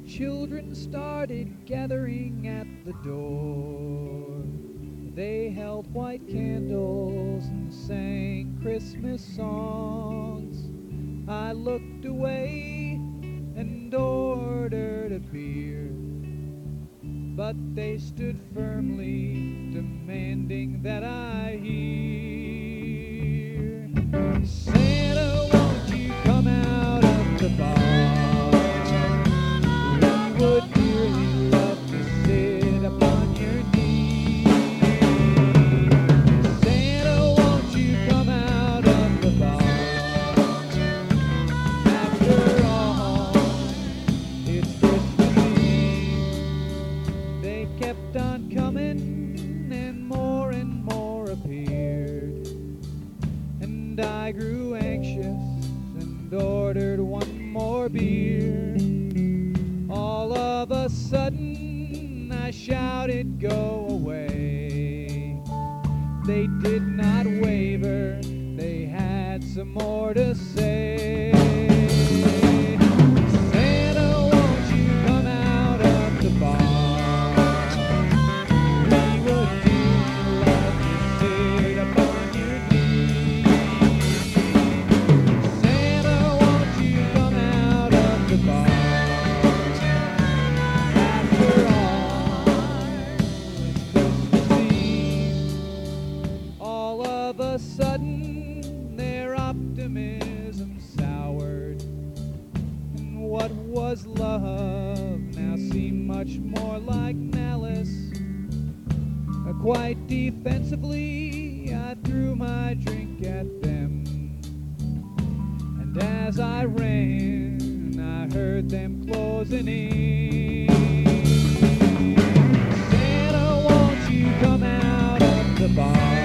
children started gathering at the door. They held white candles and sang Christmas songs. I looked away and ordered a beer, but they stood firmly, demanding that I hear. Santa, won't you come out of the bar? We would dearly love to sit upon your knee. Santa, won't you come out of the bar? After all, it's Christmas Eve. They kept on coming, and more appeared. And I grew anxious and ordered one more beer. All of a sudden I shouted, "Go away!" They did not waver, they had some more to say. Santa, won't you come out of the bar? We would dearly love to sit upon your knee. Santa, won't you come out of the bar? After all, it's Christmas Eve. All of a sudden, their optimism soured, and what was love now seemed much more like malice. Quite defensively, I threw my drink at them, and as I ran, I heard them closing in. Santa, won't you come out of the bar?